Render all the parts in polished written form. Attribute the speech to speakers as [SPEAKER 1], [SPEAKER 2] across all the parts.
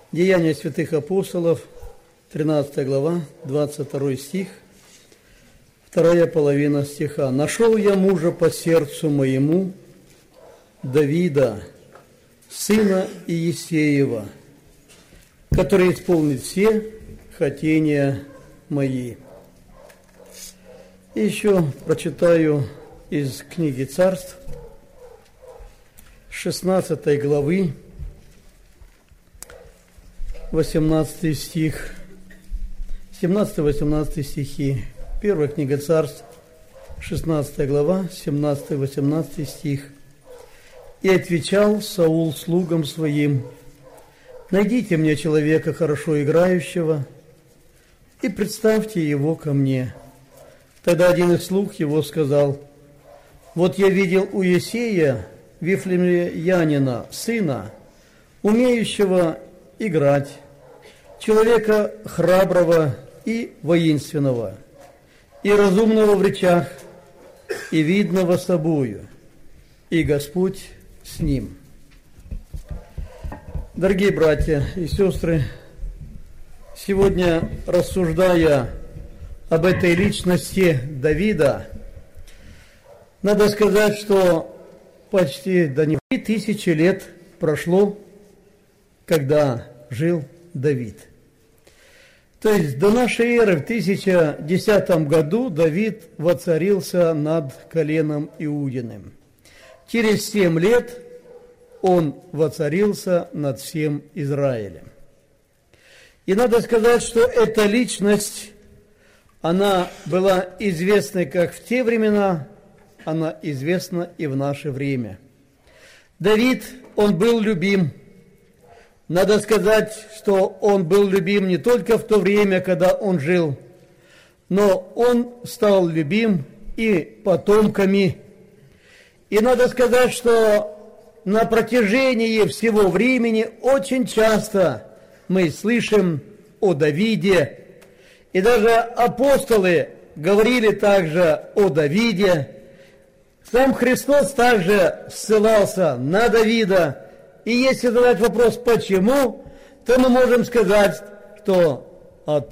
[SPEAKER 1] Деяния святых апостолов, 13 глава, 22 стих, вторая половина стиха. «Нашел я мужа по сердцу моему, Давида, сына Иессеева, который исполнит все хотения мои». И еще прочитаю из книги Царств, 16 главы, 18 стих, 17-18 стихи. Первая книга Царств, 16 глава, 17-18 стих. «И отвечал Саул слугам своим: найдите мне человека, хорошо играющего, и представьте его ко мне». Тогда один из слуг его сказал: вот я видел у Иессея, Вифлеемлянина, сына, умеющего играть, человека храброго и воинственного, и разумного в речах, и видного собою, и Господь с ним. Дорогие братья и сестры, сегодня, рассуждая об этой личности Давида, надо сказать, что почти до него 3000 лет прошло, когда жил Давид. То есть до нашей эры в 1010 году Давид воцарился над коленом Иудиным. Через 7 лет он воцарился над всем Израилем. И надо сказать, что эта личность, она была известна как в те времена, она известна и в наше время. Давид, он был любим. Надо сказать, что он был любим не только в то время, когда он жил, но он стал любим и потомками. И надо сказать, что на протяжении всего времени очень часто мы слышим о Давиде, и даже апостолы говорили также о Давиде. Сам Христос также ссылался на Давида. И если задать вопрос «почему?», то мы можем сказать, что от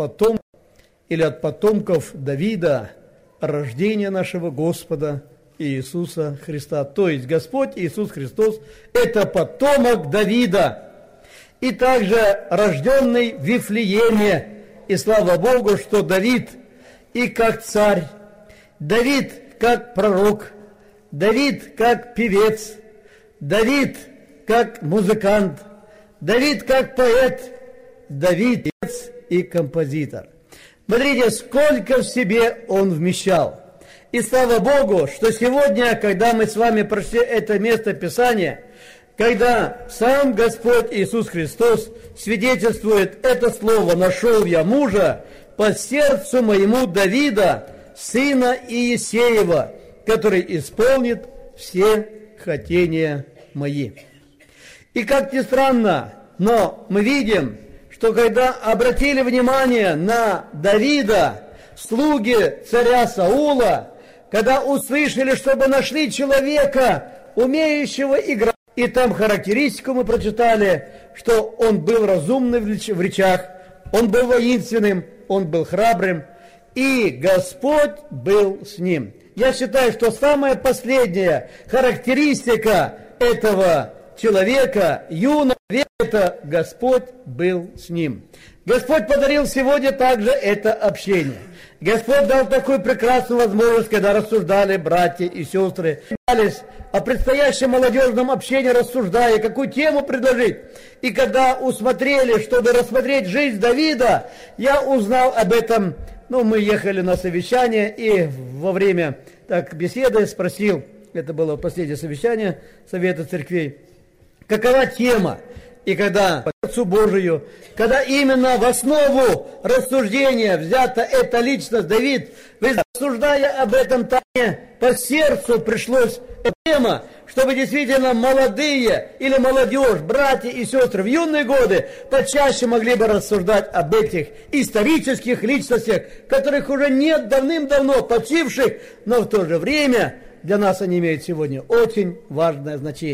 [SPEAKER 1] потомков Давида рождение нашего Господа Иисуса Христа. То есть Господь Иисус Христос – это потомок Давида. И также рожденный в Вифлееме. И слава Богу, что Давид и как царь, Давид как пророк, Давид как певец, Давид как музыкант, Давид как поэт, Давид певец и композитор. Смотрите, сколько в себе он вмещал. И слава Богу, что сегодня, когда мы с вами прошли это место Писания, когда сам Господь Иисус Христос свидетельствует это слово «нашел я мужа по сердцу моему Давида, сына Иессеева, который исполнит все хотения мои». И как ни странно, но мы видим, что когда обратили внимание на Давида, слуги царя Саула, когда услышали, чтобы нашли человека, умеющего играть, и там характеристику мы прочитали, что он был разумным в речах, он был воинственным, он был храбрым, и Господь был с ним. Я считаю, что самая последняя характеристика этого человека, юного, это Господь был с ним. Господь подарил сегодня также это общение. Господь дал такую прекрасную возможность, когда рассуждали братья и сестры, о предстоящем молодежном общении, рассуждая, какую тему предложить. И когда усмотрели, чтобы рассмотреть жизнь Давида, я узнал об этом. Мы ехали на совещание, и во время беседы спросил, это было последнее совещание Совета Церквей, какова тема. И когда по сердцу Божию, когда именно в основу рассуждения взята эта личность Давид, рассуждая об этом тайне, по сердцу пришлось эта тема, чтобы действительно молодые или молодежь, братья и сестры в юные годы почаще могли бы рассуждать об этих исторических личностях, которых уже нет давным-давно почивших, но в то же время для нас они имеют сегодня очень важное значение.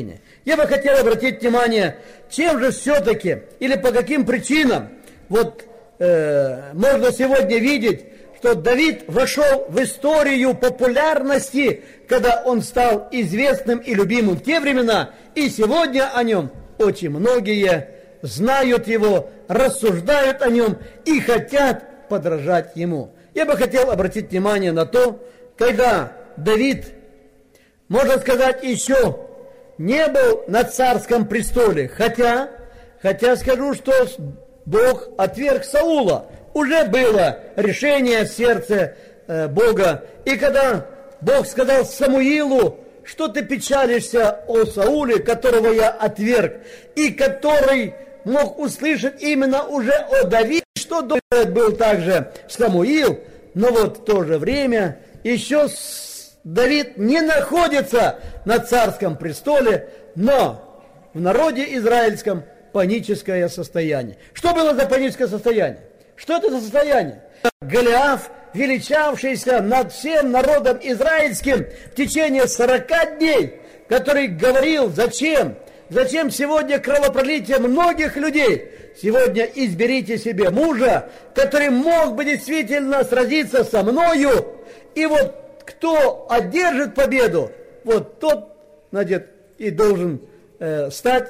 [SPEAKER 1] Я бы хотел обратить внимание, чем же все-таки, или по каким причинам, вот можно сегодня видеть, что Давид вошел в историю популярности, когда он стал известным и любимым в те времена, и сегодня о нем очень многие знают его, рассуждают о нем и хотят подражать ему. Я бы хотел обратить внимание на то, когда Давид, можно сказать, еще не был на царском престоле, хотя скажу, что Бог отверг Саула. Уже было решение в сердце Бога. И когда Бог сказал Самуилу, что ты печалишься о Сауле, которого я отверг, и который мог услышать именно уже о Давиде, что был также Самуил, но вот в то же время еще Давид не находится на царском престоле, но в народе израильском паническое состояние. Что было за паническое состояние? Что это за состояние? Голиаф, величавшийся над всем народом израильским в течение 40 дней, который говорил, зачем сегодня кровопролитие многих людей? Сегодня изберите себе мужа, который мог бы действительно сразиться со мною, и вот кто одержит победу, вот тот, значит, и должен стать,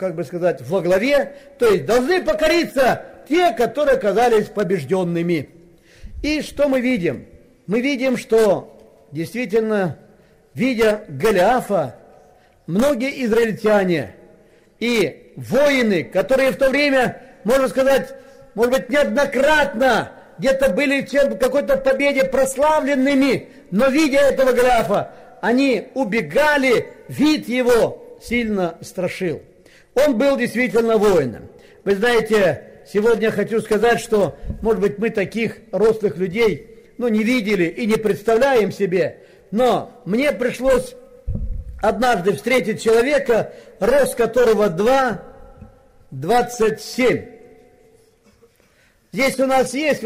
[SPEAKER 1] во главе, то есть должны покориться те, которые оказались побежденными. И что мы видим? Мы видим, что действительно, видя Голиафа, многие израильтяне и воины, которые в то время, можно сказать, может быть, неоднократно где-то были в какой-то победе прославленными, но видя этого Голиафа, они убегали, вид его сильно страшил. Он был действительно воином. Вы знаете, сегодня хочу сказать, что, может быть, мы таких рослых людей, не видели и не представляем себе, но мне пришлось однажды встретить человека, рост которого 2,27. Здесь у нас есть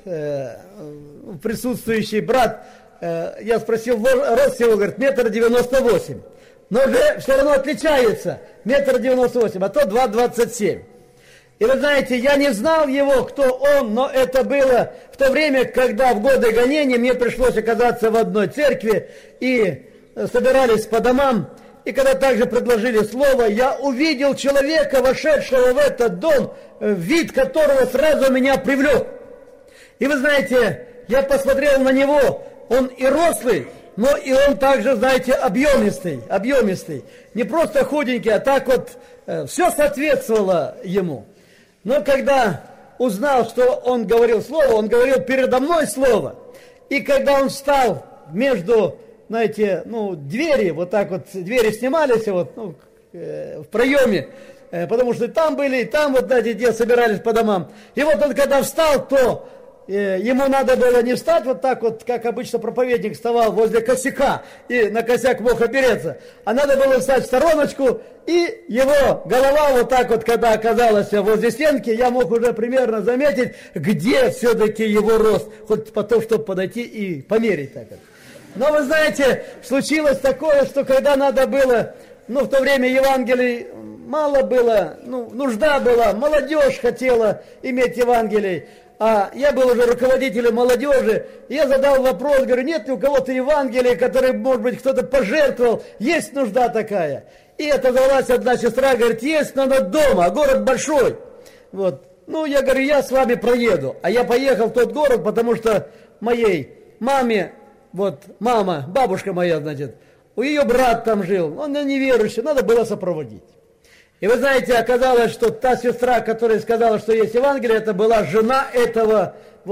[SPEAKER 1] присутствующий брат, я спросил рост его, говорит, 1,98 м. Но уже все равно отличается, 1,98 м, а то 2,27. И вы знаете, я не знал его, кто он, но это было в то время, когда в годы гонения мне пришлось оказаться в одной церкви, и собирались по домам, и когда также предложили слово, я увидел человека, вошедшего в этот дом, вид которого сразу меня привлек. И вы знаете, я посмотрел на него, он и рослый, но и он также, знаете, объемистый. Не просто худенький, а так вот все соответствовало ему. Но когда узнал, что он говорил слово, он говорил передо мной слово. И когда он встал между, знаете, двери, вот так вот, двери снимались в проеме, потому что там были, и там вот, знаете, где собирались по домам. И вот он когда встал, то ему надо было не встать вот так вот, как обычно проповедник вставал возле косяка, и на косяк мог опереться, а надо было встать в стороночку, и его голова вот так вот, когда оказалась возле стенки, я мог уже примерно заметить, где все-таки его рост, хоть потом, чтобы подойти и померить так вот. Но вы знаете, случилось такое, что когда надо было, в то время Евангелий мало было, нужда была, молодежь хотела иметь Евангелий, а я был уже руководителем молодежи, и я задал вопрос, говорю, нет ли у кого-то Евангелия, который, может быть, кто-то пожертвовал, есть нужда такая. И отозвалась одна сестра, говорит, есть, но она дома, а город большой. Вот. Я говорю, я с вами проеду. А я поехал в тот город, потому что моей маме, мама, бабушка моя, значит, у ее брат там жил, он неверующий, надо было сопроводить. И вы знаете, оказалось, что та сестра, которая сказала, что есть Евангелие, это была жена этого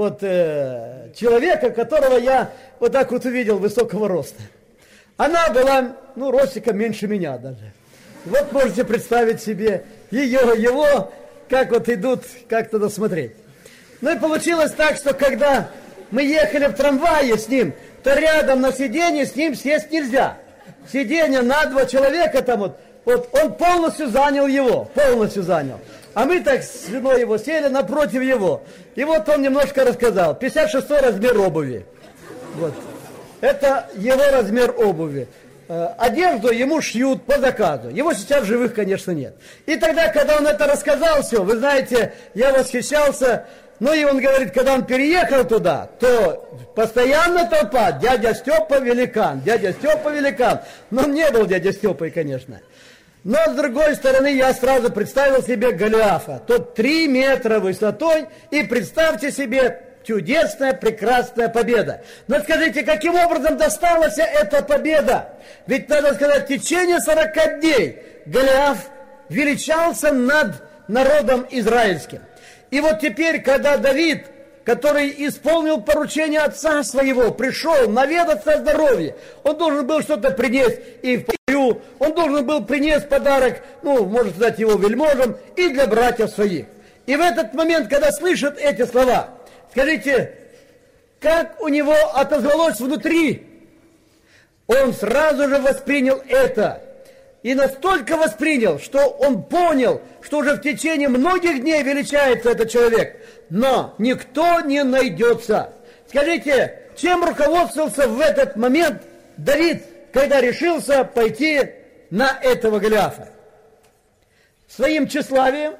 [SPEAKER 1] человека, которого я вот так вот увидел, высокого роста. Она была, ростиком меньше меня даже. Вот можете представить себе его, как вот идут, как-то досмотреть. И получилось так, что когда мы ехали в трамвае с ним, то рядом на сиденье с ним сесть нельзя. Сиденье на 2 человека там вот он полностью занял его, А мы так с женой его сели напротив его. И вот он немножко рассказал. 56-й размер обуви. Вот. Это его размер обуви. одежду ему шьют по заказу. Его сейчас в живых, конечно, нет. И тогда, когда он это рассказал все, вы знаете, я восхищался. Ну и он говорит, когда он переехал туда, то постоянно толпа, дядя Степа великан, дядя Степа великан. Но он не был дядя Степой, конечно. Но с другой стороны, я сразу представил себе Голиафа. Тот 3 метра высотой, и представьте себе, чудесная, прекрасная победа. Но скажите, каким образом досталась эта победа? Ведь, надо сказать, в течение 40 дней Голиаф величался над народом израильским. И вот теперь, когда Давид, который исполнил поручение отца своего, пришел наведаться о здоровье, он должен был что-то принести и в бою, он должен был принести подарок, ну, можно сказать, его вельможам и для братьев своих. И в этот момент, когда слышат эти слова, скажите, как у него отозвалось внутри? Он сразу же воспринял это. И настолько воспринял, что он понял, что уже в течение многих дней величается этот человек. Но никто не найдется. Скажите, чем руководствовался в этот момент Давид, когда решился пойти на этого Голиафа? Своим тщеславием,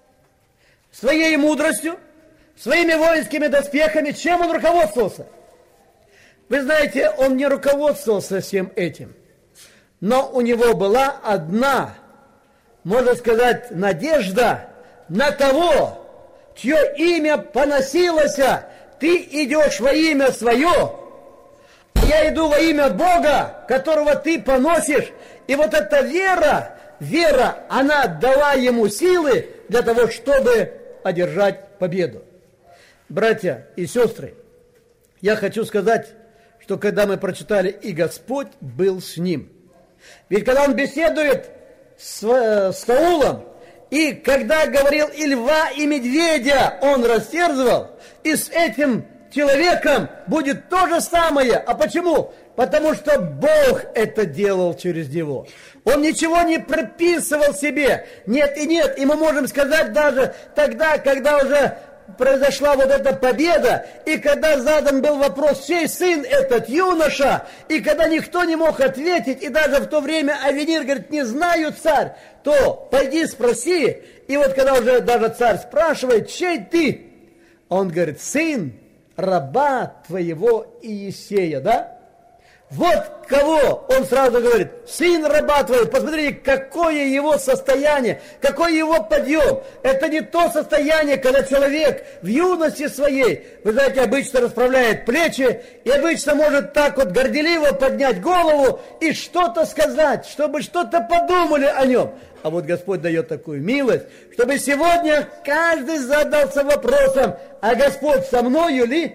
[SPEAKER 1] своей мудростью, своими воинскими доспехами. Чем он руководствовался? Вы знаете, он не руководствовался всем этим. Но у него была одна, можно сказать, надежда на того, чье имя поносилось. Ты идешь во имя свое, а я иду во имя Бога, которого ты поносишь. И вот эта вера, она дала ему силы для того, чтобы одержать победу. Братья и сестры, я хочу сказать, что когда мы прочитали «И Господь был с ним», ведь когда он беседует с Саулом, и когда говорил и льва, и медведя он растерзывал, и с этим человеком будет то же самое. А почему? Потому что Бог это делал через него. Он ничего не прописывал себе. Нет и нет. И мы можем сказать даже тогда, когда уже произошла вот эта победа, и когда задан был вопрос, чей сын этот юноша, и когда никто не мог ответить, и даже в то время Авенир говорит, не знаю, царь, то пойди спроси. И вот когда уже даже царь спрашивает, чей ты? Он говорит, сын раба твоего Иисея, да? Вот кого он сразу говорит, сын раба твоего. Посмотрите, какое его состояние, какой его подъем. Это не то состояние, когда человек в юности своей, вы знаете, обычно расправляет плечи и обычно может так вот горделиво поднять голову и что-то сказать, чтобы что-то подумали о нем. А вот Господь дает такую милость, чтобы сегодня каждый задался вопросом, а Господь со мною ли?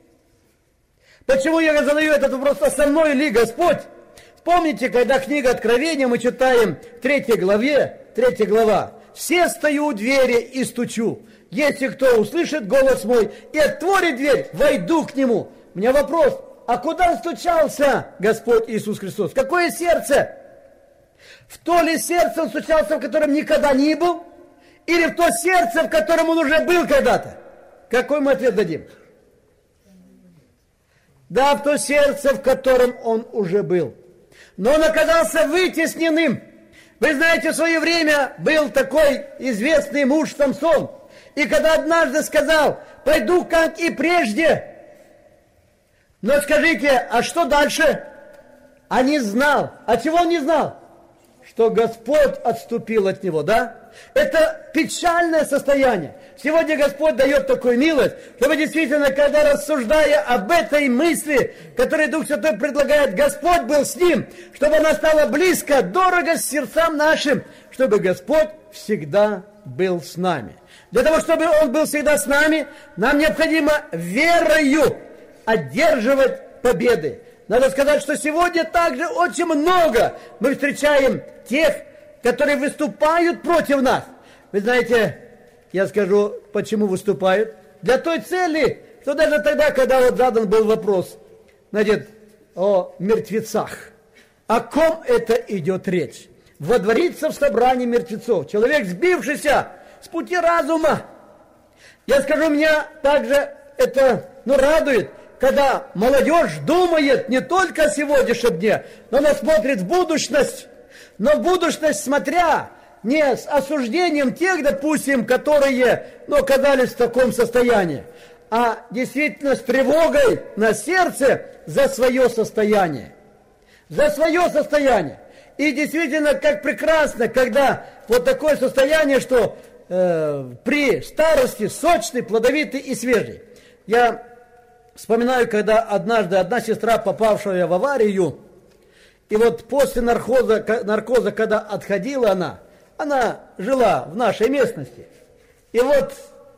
[SPEAKER 1] Почему я задаю этот вопрос, а со мной ли Господь? Вспомните, когда книга Откровения мы читаем в 3 глава. «Все стою у двери и стучу. Если кто услышит голос мой и отворит дверь, войду к нему». У меня вопрос, а куда стучался Господь Иисус Христос? Какое сердце? В то ли сердце он стучался, в котором никогда не был? Или в то сердце, в котором он уже был когда-то? Какой мы ответ дадим? Да, в то сердце, в котором он уже был. Но он оказался вытесненным. Вы знаете, в свое время был такой известный муж Самсон. И когда однажды сказал, пойду как и прежде. Но скажите, а что дальше? А не знал. А чего он не знал? Что Господь отступил от него, да? Это печальное состояние. Сегодня Господь дает такую милость, чтобы действительно, когда рассуждая об этой мысли, которую Дух Святой предлагает, Господь был с ним, чтобы она стала близко, дорого сердцам нашим, чтобы Господь всегда был с нами. Для того, чтобы Он был всегда с нами, нам необходимо верою одерживать победы. Надо сказать, что сегодня также очень много мы встречаем тех, которые выступают против нас. Вы знаете, я скажу, почему выступают. Для той цели, что даже тогда, когда вот задан был вопрос, значит, о мертвецах. О ком это идет речь? Водвориться в собрании мертвецов. Человек, сбившийся с пути разума. Я скажу, меня также это радует, когда молодежь думает не только о сегодняшнем дне, но она смотрит в будущность, но в будущность смотря не с осуждением тех, допустим, которые, оказались в таком состоянии, а действительно с тревогой на сердце за свое состояние. За свое состояние. И действительно, как прекрасно, когда вот такое состояние, что при старости сочный, плодовитый и свежий. Я вспоминаю, когда однажды одна сестра, попавшая в аварию, и вот после наркоза, когда отходила она жила в нашей местности. И вот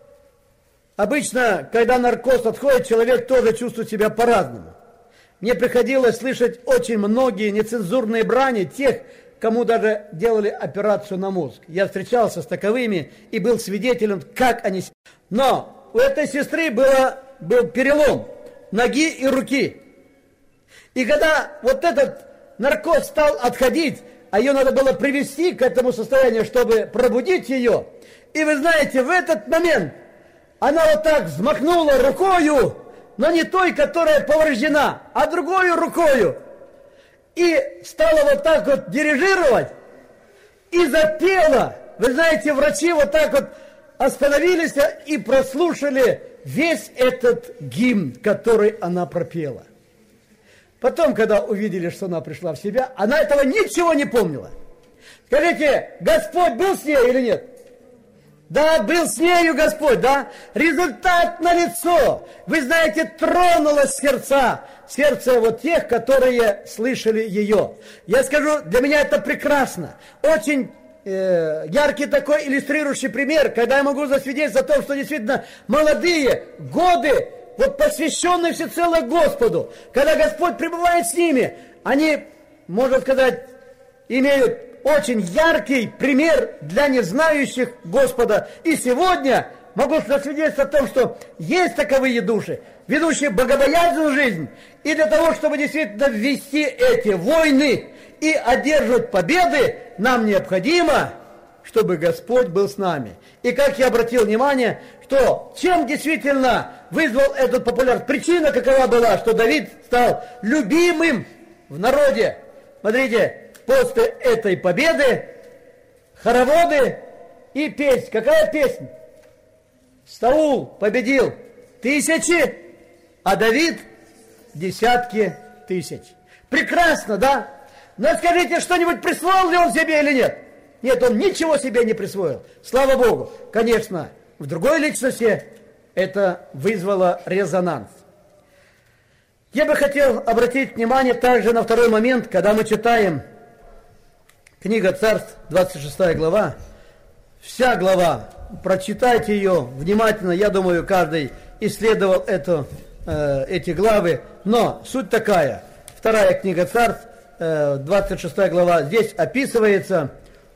[SPEAKER 1] обычно, когда наркоз отходит, человек тоже чувствует себя по-разному. Мне приходилось слышать очень многие нецензурные брани тех, кому даже делали операцию на мозг. Я встречался с таковыми и был свидетелем, как они... Но у этой сестры был перелом ноги и руки. И когда вот этот наркоз стал отходить, а ее надо было привести к этому состоянию, чтобы пробудить ее. И вы знаете, в этот момент она вот так взмахнула рукою, но не той, которая повреждена, а другой рукою. И стала вот так вот дирижировать, и запела. Вы знаете, врачи вот так вот остановились и прослушали весь этот гимн, который она пропела. Потом, когда увидели, что она пришла в себя, она этого ничего не помнила. Скажите, Господь был с ней или нет? Да, был с нею Господь, да? Результат налицо. Вы знаете, тронулось сердце вот тех, которые слышали ее. Я скажу, для меня это прекрасно. Очень яркий такой иллюстрирующий пример, когда я могу засвидетельствовать о том, что действительно молодые годы, вот посвященные всецело Господу, когда Господь пребывает с ними, они, можно сказать, имеют очень яркий пример для незнающих Господа. И сегодня могу засвидетельствовать о том, что есть таковые души, ведущие богобоязненную жизнь, и для того, чтобы действительно ввести эти войны и одерживать победы, нам необходимо, чтобы Господь был с нами. И как я обратил внимание, что чем действительно вызвал этот популярность, причина какова была, что Давид стал любимым в народе. Смотрите, после этой победы хороводы и песнь. Какая песня? Саул победил тысячи, а Давид десятки тысяч. Прекрасно, да? Но скажите, что-нибудь присвоил ли он себе или нет? Нет, он ничего себе не присвоил. Слава Богу. Конечно, в другой личности это вызвало резонанс. Я бы хотел обратить внимание также на второй момент, когда мы читаем книга Царств, 26 глава. Вся глава, прочитайте ее внимательно. Я думаю, каждый исследовал эти главы. Но суть такая. Вторая книга Царств, 26 глава. Здесь описывается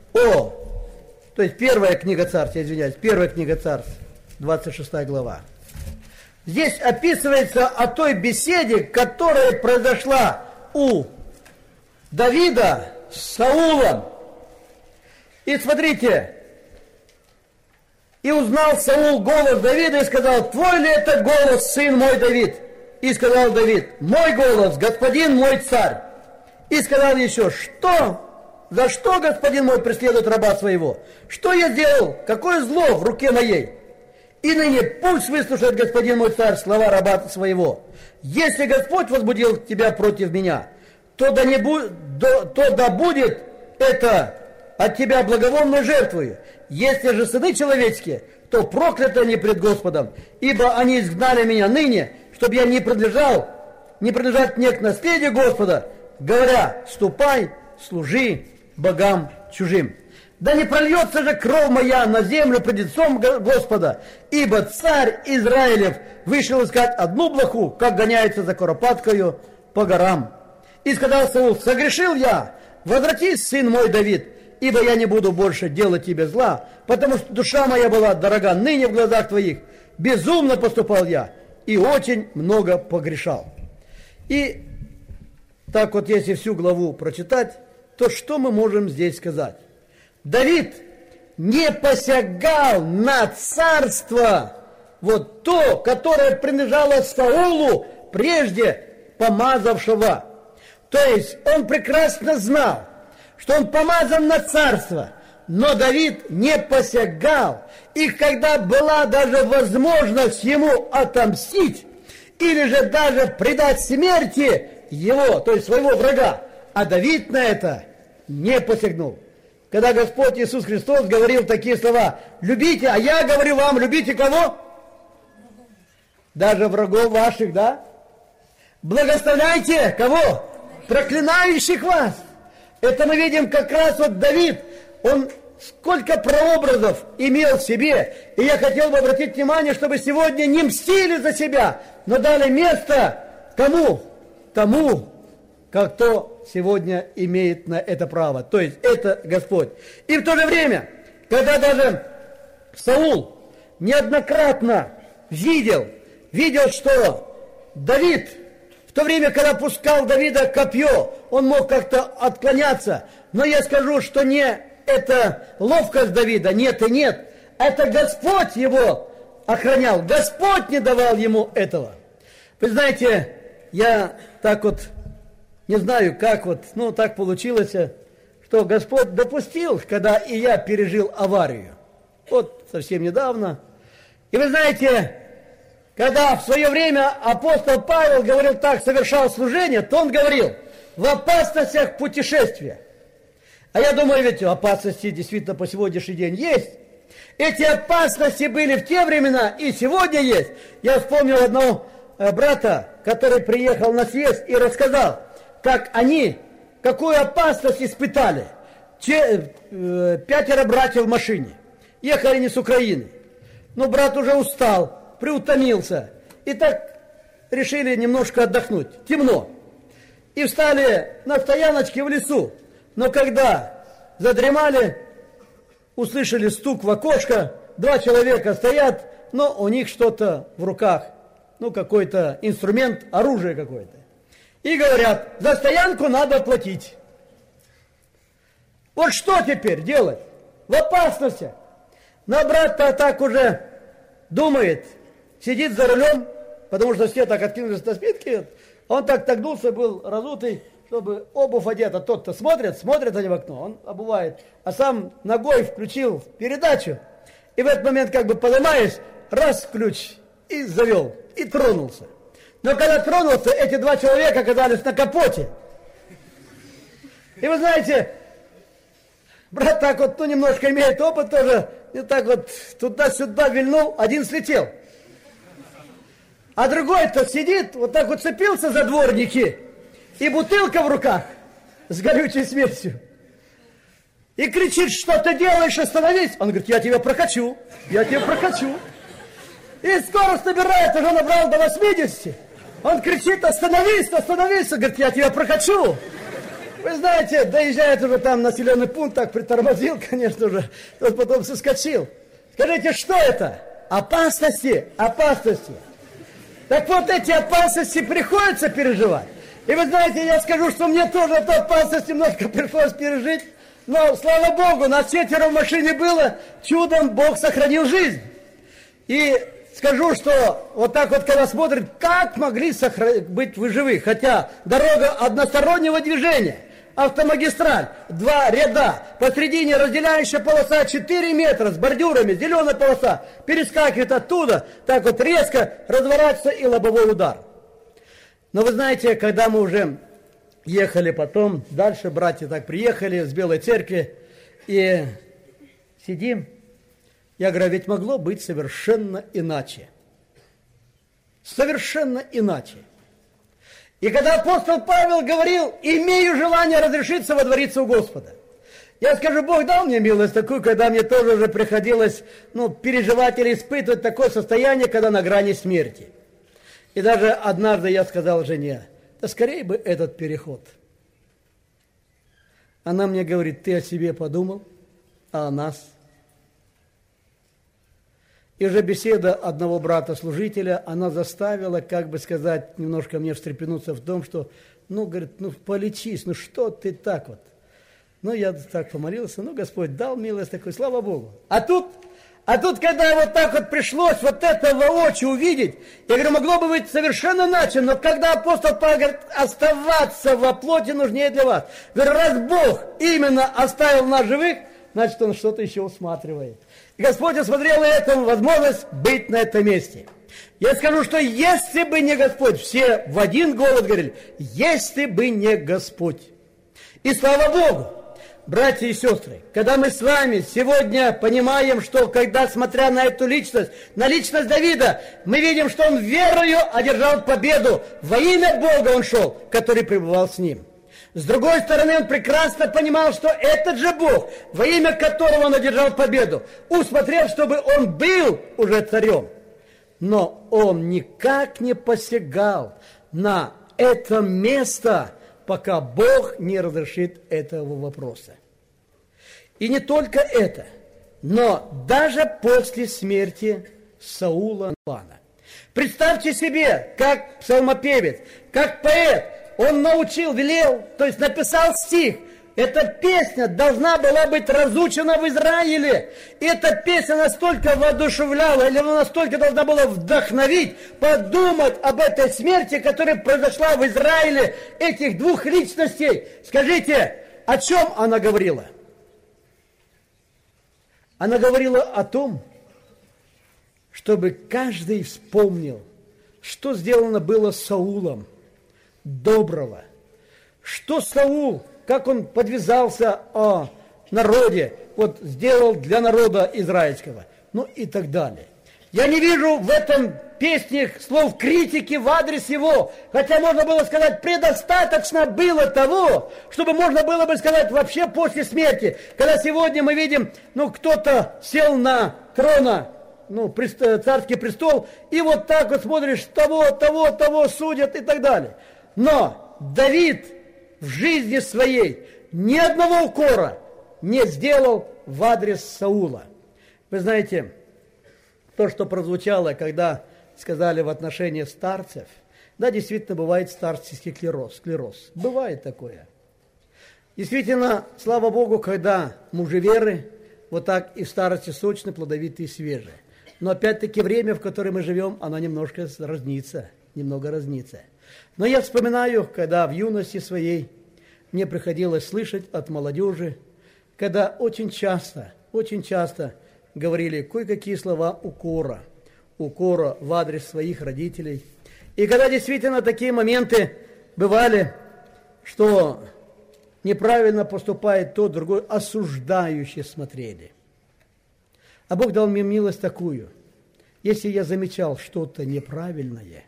[SPEAKER 1] то есть первая книга Царств, я извиняюсь, первая книга Царств, 26 глава. Здесь описывается о той беседе, которая произошла у Давида с Саулом. И смотрите, и узнал Саул голос Давида и сказал: твой ли это голос, сын мой Давид? И сказал Давид: мой голос, господин мой царь. И сказал еще: за что господин мой преследует раба своего? Что я сделал? Какое зло в руке моей? И ныне пусть выслушает господин мой царь слова раба своего. Если Господь возбудил тебя против меня, то да будет это от тебя благовонной жертвою. Если же сыны человеческие, то прокляты они пред Господом, ибо они изгнали меня ныне, чтобы я не принадлежать мне к наследию Господа, говоря: ступай, служи богам чужим. Да не прольется же кровь моя на землю пред лицом Господа, ибо царь Израилев вышел искать одну блоху, как гоняется за куропаткою по горам. И сказал Саул: согрешил я, возвратись, сын мой Давид, ибо я не буду больше делать тебе зла, потому что душа моя была дорога ныне в глазах твоих. Безумно поступал я и очень много погрешал. И так вот, если всю главу прочитать, то что мы можем здесь сказать? Давид не посягал на царство, вот то, которое принадлежало Саулу прежде помазавшего. То есть он прекрасно знал, что он помазан на царство, но Давид не посягал. И когда была даже возможность ему отомстить, или же даже предать смерти его, то есть своего врага, а Давид на это не посягнул. Когда Господь Иисус Христос говорил такие слова: любите, а я говорю вам, любите кого? Даже врагов ваших, да? Благословляйте кого? Проклинающих вас. Это мы видим как раз вот Давид, он сколько прообразов имел в себе. И я хотел бы обратить внимание, чтобы сегодня не мстили за себя, но дали место кому? Тому, кто сегодня имеет на это право. То есть это Господь. И в то же время, когда даже Саул неоднократно видел, что Давид, в то время, когда пускал Давида копье, он мог как-то отклоняться. Но я скажу, что не это ловкость Давида, нет и нет. Это Господь его охранял. Господь не давал ему этого. Вы знаете, я так вот не знаю, как вот, так получилось, что Господь допустил, когда и я пережил аварию. Вот совсем недавно. И вы знаете, когда в свое время апостол Павел говорил так, совершал служение, то он говорил: в опасностях путешествия. А я думаю, ведь опасности действительно по сегодняшний день есть. Эти опасности были в те времена и сегодня есть. Я вспомнил одного брата, который приехал на съезд и рассказал, как они, какую опасность испытали. 5 братьев в машине. Ехали не с Украины. Но брат уже устал, приутомился. И так решили немножко отдохнуть. Темно. И встали на стояночке в лесу. Но когда задремали, услышали стук в окошко, 2 человека стоят, но у них что-то в руках. Какой-то инструмент, оружие какое-то. И говорят: за стоянку надо платить. Вот что теперь делать? В опасности. Но брат-то так уже думает, сидит за рулем, потому что все так откинулись на спинки. Он так нагнулся, был разутый, чтобы обувь одета. Тот-то смотрит они в окно, он обувает. А сам ногой включил передачу. И в этот момент поднимаясь, раз ключ и завел, и тронулся. Но когда тронулся, эти 2 человека оказались на капоте. И вы знаете, брат так вот, немножко имеет опыт тоже, и так вот туда-сюда вильнул, один слетел. А другой-то сидит, вот так вот цепился за дворники, и бутылка в руках с горючей смесью. И кричит: что ты делаешь, остановись. Он говорит: я тебя прокачу. И скорость набирает, уже набрал до 80. Он кричит: остановись. Говорит: я тебя прокачу. Вы знаете, доезжает уже там населенный пункт, так притормозил, конечно же, тот потом соскочил. Скажите, что это? Опасности. Так вот, эти опасности приходится переживать. И вы знаете, я скажу, что мне тоже эту опасность немножко пришлось пережить. Но, слава Богу, нас 4 в машине было, чудом Бог сохранил жизнь. И скажу, что вот так вот, когда смотрят, как могли быть вы живы, хотя дорога одностороннего движения, автомагистраль, 2 ряда, посредине разделяющая полоса 4 метра с бордюрами, зеленая полоса, перескакивает оттуда, так вот резко разворачивается и лобовой удар. Но вы знаете, когда мы уже ехали потом, дальше братья так приехали с Белой Церкви, и сидим, я говорю: ведь могло быть совершенно иначе. Совершенно иначе. И когда апостол Павел говорил: имею желание разрешиться водвориться у Господа. Я скажу, Бог дал мне милость такую, когда мне тоже уже приходилось переживать или испытывать такое состояние, когда на грани смерти. И даже однажды я сказал жене: да скорее бы этот переход. Она мне говорит: ты о себе подумал, а о нас? И уже беседа одного брата-служителя, она заставила, немножко мне встрепенуться в том, что, говорит, полечись, что ты так вот? Я так помолился, Господь дал милость такой, слава Богу. А тут А тут, когда вот так вот пришлось вот это воочию увидеть, я говорю, могло бы быть совершенно иначе, но когда апостол Павел говорит, оставаться во плоти нужнее для вас. Говорю, раз Бог именно оставил нас живых, значит, Он что-то еще усматривает. И Господь усмотрел этому возможность быть на этом месте. Я скажу, что если бы не Господь, все в один голос говорили, если бы не Господь. И слава Богу, братья и сестры, когда мы с вами сегодня понимаем, что когда, смотря на эту личность, на личность Давида, мы видим, что он верою одержал победу. Во имя Бога он шел, который пребывал с ним. С другой стороны, он прекрасно понимал, что этот же Бог, во имя которого он одержал победу, усмотрел, чтобы он был уже царем. Но он никак не посягал на это место, пока Бог не разрешит этого вопроса. И не только это, но даже после смерти Саула Пана. Представьте себе, как псалмопевец, как поэт, он научил, велел, то есть написал стих. Эта песня должна была быть разучена в Израиле. И эта песня настолько воодушевляла, или настолько должна была вдохновить, подумать об этой смерти, которая произошла в Израиле, этих двух личностей. Скажите, о чем она говорила? Она говорила о том, чтобы каждый вспомнил, что сделано было с Саулом доброго. Что Саул, как он подвязался о народе, вот сделал для народа израильского, ну и так далее. Я не вижу в этом песне слов критики в адрес его, хотя можно было сказать, предостаточно было того, чтобы можно было бы сказать вообще после смерти, когда сегодня мы видим, ну кто-то сел на трона, ну царский престол, и вот так вот смотришь, того судят и так далее. Но Давид в жизни своей ни одного укора не сделал в адрес Саула. Вы знаете, то, что прозвучало, когда сказали в отношении старцев, да, действительно, бывает старческий склероз. Бывает такое. Действительно, слава Богу, когда мужеверы вот так и в старости сочны, плодовитые и свежие. Но опять-таки время, в которое мы живем, оно немного разнится. Но я вспоминаю, когда в юности своей мне приходилось слышать от молодежи, когда очень часто говорили кое-какие слова укора в адрес своих родителей. И когда действительно такие моменты бывали, что неправильно поступает тот, другой, осуждающие смотрели. А Бог дал мне милость такую. Если я замечал что-то неправильное,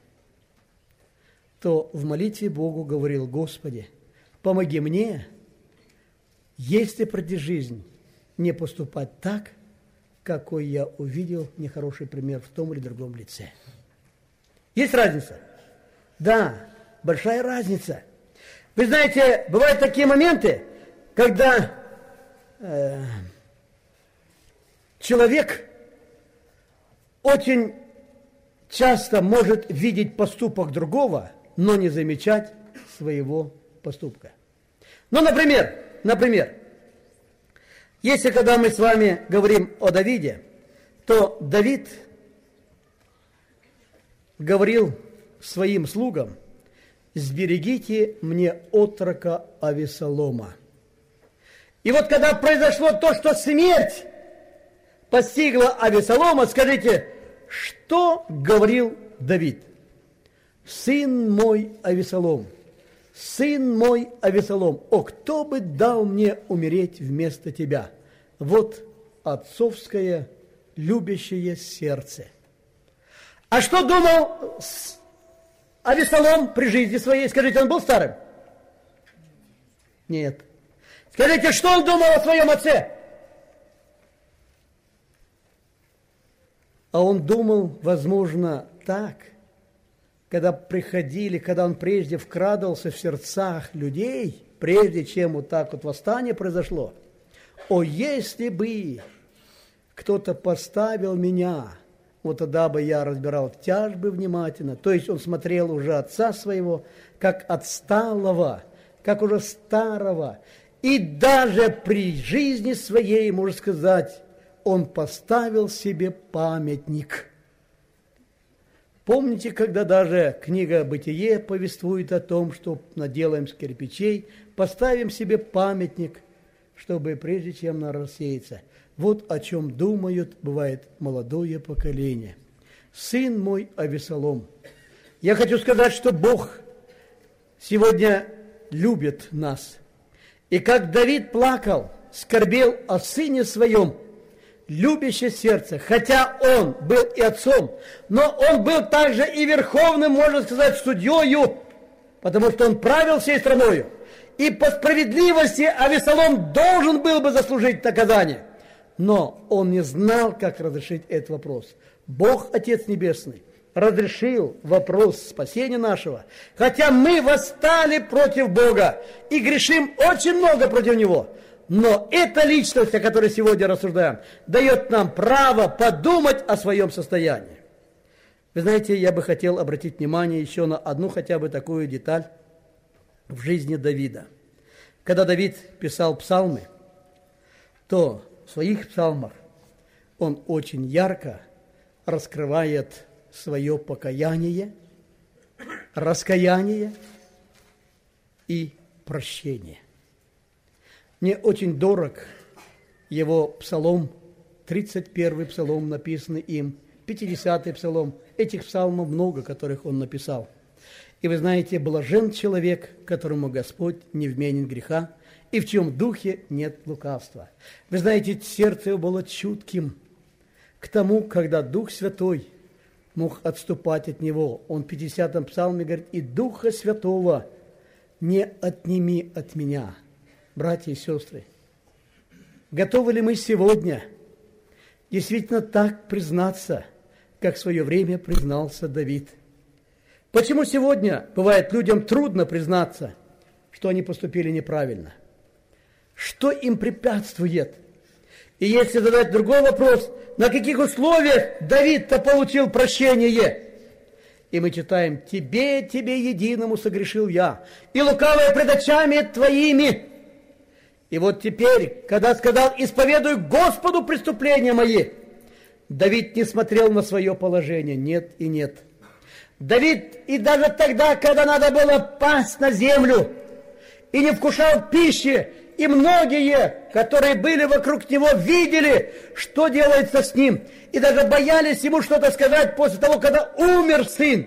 [SPEAKER 1] то в молитве Богу говорил: Господи, помоги мне, если пройти жизнь, не поступать так, какой я увидел нехороший пример в том или другом лице. Есть разница? Да, большая разница. Вы знаете, бывают такие моменты, когда человек очень часто может видеть поступок другого, но не замечать своего поступка. Ну, например, если когда мы с вами говорим о Давиде, то Давид говорил своим слугам: «Сберегите мне отрока Авесолома». И вот когда произошло то, что смерть постигла Авесолома, скажите, что говорил Давид? «Сын мой Авесолом, сын мой Авесолом, о, кто бы дал мне умереть вместо тебя? Вот отцовское любящее сердце». А что думал Авесолом при жизни своей? Скажите, он был старым? Нет. Скажите, что он думал о своем отце? А он думал, возможно, так, когда он прежде вкрадывался в сердцах людей, прежде чем вот так вот восстание произошло: «О, если бы кто-то поставил меня, вот тогда бы я разбирал тяжбы внимательно». То есть он смотрел уже отца своего, как отсталого, как уже старого. И даже при жизни своей, можно сказать, он поставил себе памятник. Помните, когда даже книга «Бытие» повествует о том, что наделаем с кирпичей, поставим себе памятник, чтобы прежде чем она рассеется. Вот о чем думают, бывает, молодое поколение. Сын мой Авесолом. Я хочу сказать, что Бог сегодня любит нас. И как Давид плакал, скорбел о сыне своем, любящее сердце, хотя он был и отцом, но он был также и верховным, можно сказать, судьею, потому что он правил всей страною. И по справедливости Авесолом должен был бы заслужить наказание. Но он не знал, как разрешить этот вопрос. Бог, Отец Небесный, разрешил вопрос спасения нашего, хотя мы восстали против Бога и грешим очень много против Него. Но эта личность, о которой сегодня рассуждаем, дает нам право подумать о своем состоянии. Вы знаете, я бы хотел обратить внимание еще на одну хотя бы такую деталь в жизни Давида. Когда Давид писал псалмы, то в своих псалмах он очень ярко раскрывает свое покаяние, раскаяние и прощение. Мне очень дорог его псалом, 31-й псалом, написанный им, 50-й псалом. Этих псалмов много, которых он написал. И вы знаете, блажен человек, которому Господь не вменен греха, и в чьем духе нет лукавства. Вы знаете, сердце его было чутким к тому, когда Дух Святой мог отступать от него. Он в 50-м псалме говорит: «И Духа Святого не отними от меня». Братья и сестры, готовы ли мы сегодня действительно так признаться, как в свое время признался Давид? Почему сегодня бывает людям трудно признаться, что они поступили неправильно? Что им препятствует? И если задать другой вопрос, на каких условиях Давид-то получил прощение? И мы читаем: «Тебе единому согрешил я, и лукавое пред очами твоими». И вот теперь, когда сказал: «Исповедуй Господу преступления мои», Давид не смотрел на свое положение, нет и нет. Давид и даже тогда, когда надо было пасть на землю, и не вкушал пищи, и многие, которые были вокруг него, видели, что делается с ним, и даже боялись ему что-то сказать после того, когда умер сын.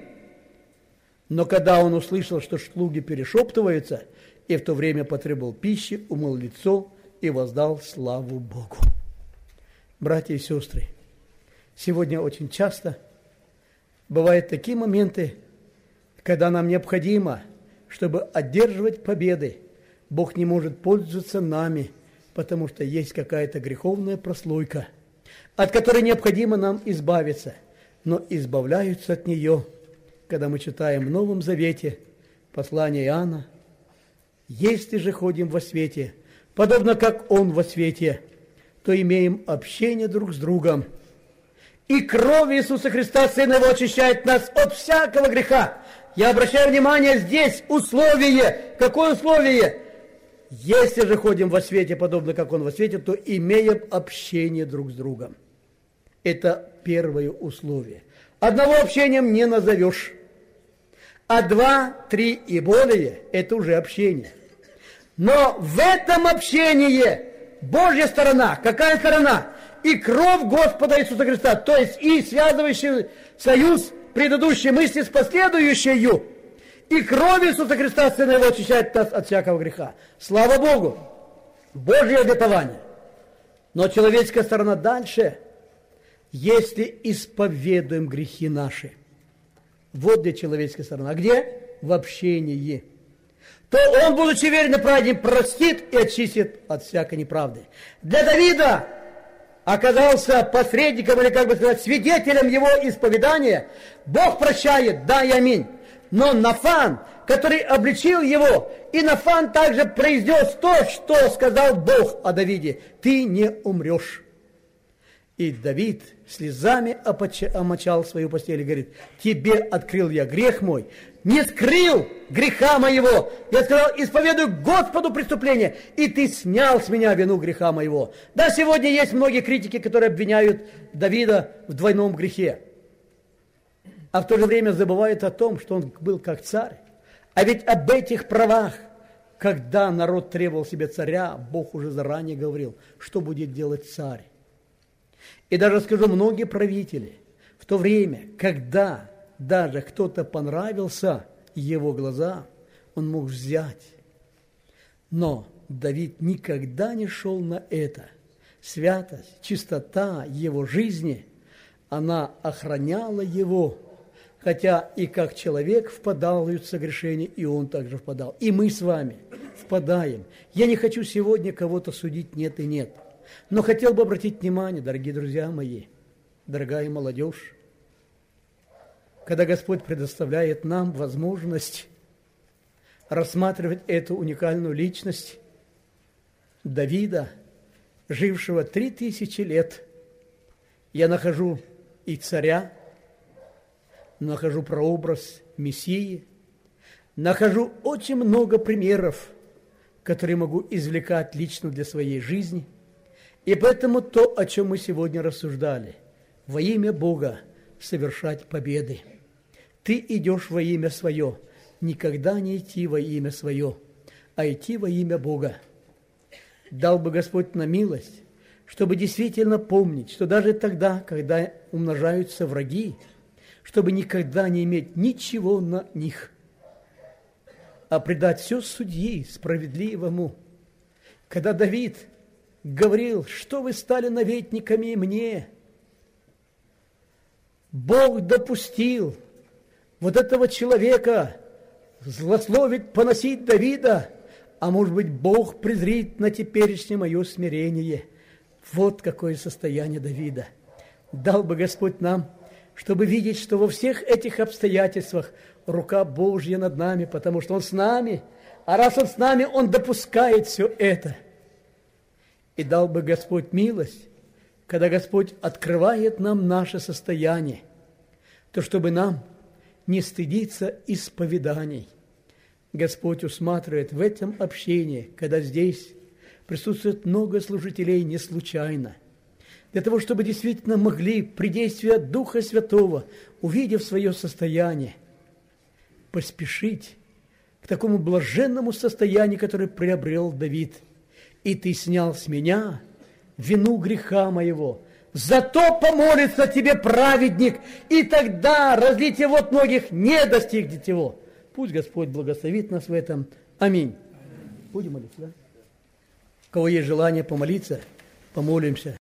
[SPEAKER 1] Но когда он услышал, что слуги перешептываются, и в то время потребовал пищи, умыл лицо и воздал славу Богу. Братья и сестры, сегодня очень часто бывают такие моменты, когда нам необходимо, чтобы одерживать победы, Бог не может пользоваться нами, потому что есть какая-то греховная прослойка, от которой необходимо нам избавиться, но избавляются от нее, когда мы читаем в Новом Завете послание Иоанна: «Если же ходим во свете, подобно как Он во свете, то имеем общение друг с другом. И кровь Иисуса Христа, Сына Его, очищает нас от всякого греха». Я обращаю внимание, здесь условие. Какое условие? Если же ходим во свете, подобно как Он во свете, то имеем общение друг с другом. Это первое условие. Одного общением не назовешь. А 2, 3 и более – это уже общение. Но в этом общении Божья сторона, какая сторона? И кровь Господа Иисуса Христа, то есть и связывающий союз предыдущей мысли с последующей. И кровь Иисуса Христа, Сына Его, очищает нас от всякого греха. Слава Богу! Божье обетование. Но человеческая сторона дальше. Если исповедуем грехи наши. Вот где человеческая сторона. А где? В общении. То он, будучи верен и праведен, простит и очистит от всякой неправды. Для Давида оказался посредником, или, как бы сказать, свидетелем его исповедания. Бог прощает, да и аминь. Но Нафан, который обличил его, и Нафан также произнес то, что сказал Бог о Давиде: «Ты не умрешь». И Давид слезами омочал свою постель и говорит: тебе открыл я грех мой, не скрыл греха моего. Я сказал: исповедую Господу преступление, и ты снял с меня вину греха моего. Да, сегодня есть многие критики, которые обвиняют Давида в двойном грехе, а в то же время забывают о том, что он был как царь. А ведь об этих правах, когда народ требовал себе царя, Бог уже заранее говорил, что будет делать царь. И даже скажу, многие правители в то время, когда даже кто-то понравился его глаза, он мог взять. Но Давид никогда не шел на это. Святость, чистота его жизни, она охраняла его. Хотя и как человек впадал в согрешение, и он также впадал. И мы с вами впадаем. Я не хочу сегодня кого-то судить, нет и нет. Но хотел бы обратить внимание, дорогие друзья мои, дорогая молодежь, когда Господь предоставляет нам возможность рассматривать эту уникальную личность Давида, жившего 3000 лет, я нахожу и царя, нахожу прообраз Мессии, нахожу очень много примеров, которые могу извлекать лично для своей жизни. И поэтому то, о чем мы сегодня рассуждали, во имя Бога совершать победы. Ты идешь во имя свое, никогда не идти во имя свое, а идти во имя Бога. Дал бы Господь на милость, чтобы действительно помнить, что даже тогда, когда умножаются враги, чтобы никогда не иметь ничего на них, а предать все судьи справедливому. Когда Давид говорил: что вы стали наветниками мне, Бог допустил вот этого человека злословить, поносить Давида, а может быть, Бог презрит на теперешнее мое смирение. Вот какое состояние Давида. Дал бы Господь нам, чтобы видеть, что во всех этих обстоятельствах рука Божья над нами, потому что Он с нами, а раз Он с нами, Он допускает все это. И дал бы Господь милость, когда Господь открывает нам наше состояние, то чтобы нам не стыдиться исповеданий. Господь усматривает в этом общении, когда здесь присутствует много служителей не случайно, для того, чтобы действительно могли при действии Духа Святого, увидев свое состояние, поспешить к такому блаженному состоянию, которое приобрел Давид. И ты снял с меня вину греха моего. Зато помолится тебе праведник, и тогда разлитие вот многих не достигнет его. Пусть Господь благословит нас в этом. Аминь. Будем молиться, да? У кого есть желание помолиться, помолимся.